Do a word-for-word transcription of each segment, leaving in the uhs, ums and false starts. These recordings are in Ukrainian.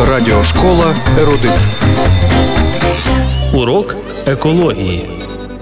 Радіошкола «Ерудит». Урок екології.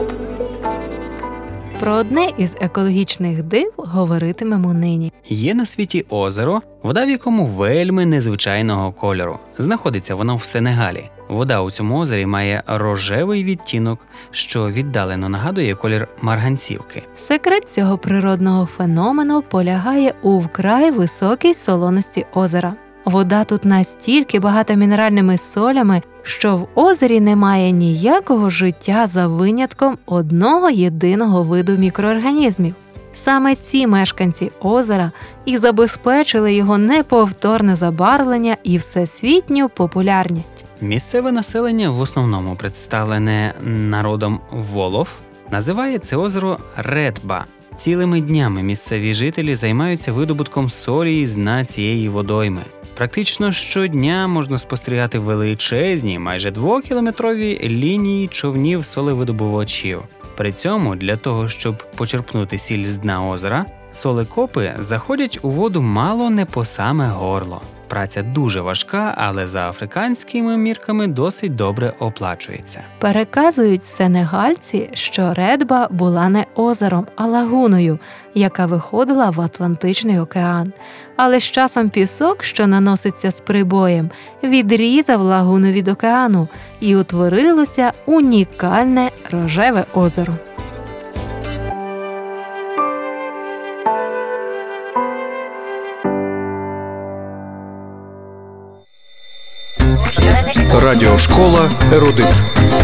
Про одне із екологічних див говоритимемо нині. Є на світі озеро, вода в якому вельми незвичайного кольору. Знаходиться воно в Сенегалі. Вода у цьому озері має рожевий відтінок, що віддалено нагадує колір марганцівки. Секрет цього природного феномену полягає у вкрай високій солоності озера. Вода тут настільки багата мінеральними солями, що в озері немає ніякого життя за винятком одного єдиного виду мікроорганізмів. Саме ці мешканці озера і забезпечили його неповторне забарвлення і всесвітню популярність. Місцеве населення, в основному представлене народом волов, називає це озеро Редба. Цілими днями місцеві жителі займаються видобутком солі з дна цієї водойми. Практично щодня можна спостерігати величезні, майже двокілометрові лінії човнів солевидобувачів. При цьому для того, щоб почерпнути сіль з дна озера, солекопи заходять у воду мало не по саме горло. Праця дуже важка, але за африканськими мірками досить добре оплачується. Переказують сенегальці, що Редба була не озером, а лагуною, яка виходила в Атлантичний океан. Але з часом пісок, що наноситься з прибоєм, відрізав лагуну від океану і утворилося унікальне рожеве озеро. Радіошкола «Ерудит».